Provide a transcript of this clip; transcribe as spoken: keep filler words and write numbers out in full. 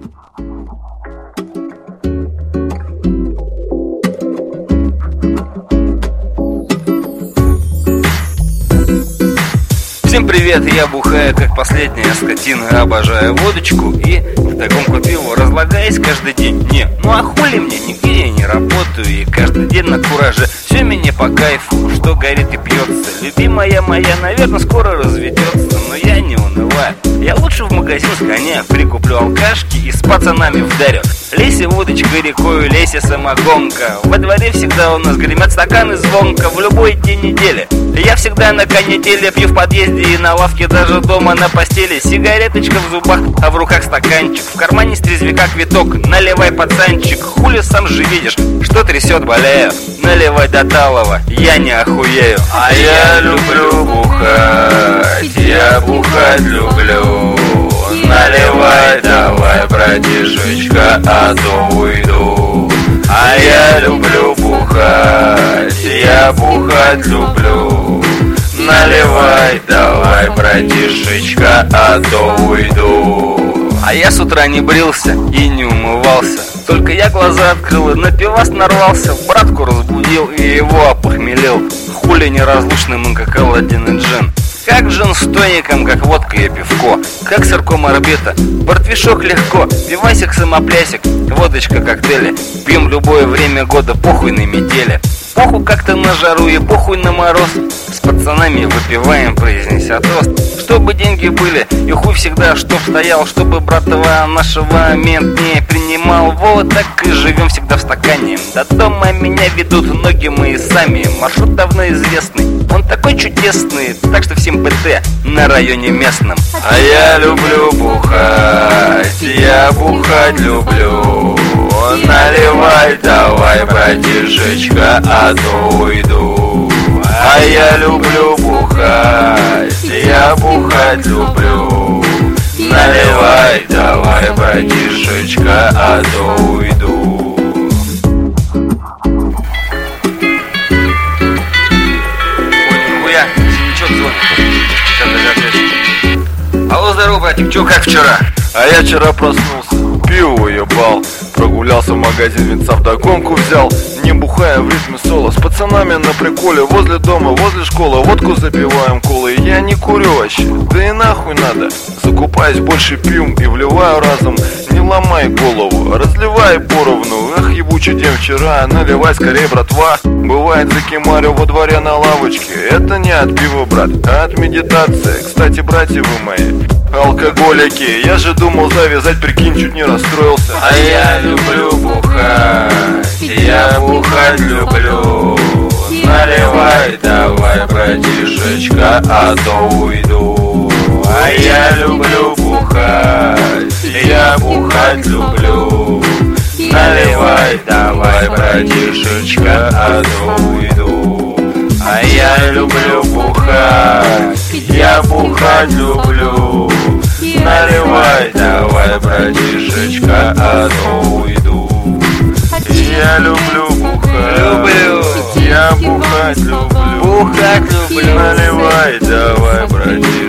Всем привет, я бухаю как последняя скотина, обожаю водочку и вдогонку пиву разлагаюсь каждый день. Не, ну а хули мне, нигде я не работаю и каждый день на кураже. Все мне по кайфу, что горит и пьется. Любимая моя, наверное, скоро разведется, но я не унываю. Я лучше в магазин сгоняю, прикуплю алкашки и с пацанами вдарю. Лейся водочкой рекою, лейся самогонка. Во дворе всегда у нас гремят стаканы звонко в любой день недели. Я всегда на канителе, пью в подъезде и на лавке, даже дома на постели. Сигареточка в зубах, а в руках стаканчик. В кармане с трезвяка квиток, наливай пацанчик. Хули сам же видишь, что трясет, болею. Наливай до талого, я не охуею. А я люблю бухать, я бухать люблю. Наливай давай, братишечка, а то уйду. А я люблю бухать, я бухать люблю. Наливай давай, братишечка, а то уйду. А я с утра не брился и не умывался. Только я глаза открыл и на пивас нарвался. Братку разбудил и его опохмелил. Хули неразлучный мы, как Аладдин и Джин. Как джин с тоником, как водка и пивко. Как сырком орбита, портвишок легко. Пивасик, самоплясик, водочка, коктейли. Пьем любое время года, похуй на метели. Похуй как-то на жару и похуй на мороз. С пацанами выпиваем, произнеся тост. Чтобы деньги были и хуй всегда чтоб стоял. Чтобы братва нашего мент не принимал. Вот так и живем всегда в стакане. До дома меня ведут ноги мои сами. Маршрут давно известный, он такой чудесный. Так что всем ПТ на районе местном. А я люблю бухать, я бухать люблю. Наливай давай, братишечка, а то уйду. А я люблю бухать, я бухать люблю. Наливай давай, братишечка, а то уйду. Нихуя, синячок звонит. Сейчас даже отвечу. Алло, здорово, братик, чё, как вчера? А я вчера проснулся, пиво ебал. Прогулялся в магазин, винца вдогонку взял. Не бухая в ритме соло, с пацанами на приколе. Возле дома, возле школы, водку запиваем колой. Я не курю вообще, да и нахуй надо. Закупаюсь больше пьем и вливаю разом. Не ломай голову, разливай поровну. Эх, ебучий день вчера, наливай скорее, братва. Бывает, закимарю во дворе на лавочке. Это не от пива, брат, а от медитации. Кстати, братья вы мои, алкоголики, я же думал завязать, прикинь, чуть не расстроился. А я люблю бухать, я бухать люблю. Наливай давай, братишечка, а то уйду. А я люблю бухать, я бухать люблю. Наливай давай, братишечка, а то уйду. А я люблю бухать, я бухать люблю. Наливай давай, братишечка, а то уйду. Я люблю бухать, Люблю, я бухать люблю. бухать люблю. Наливай давай, братишечка.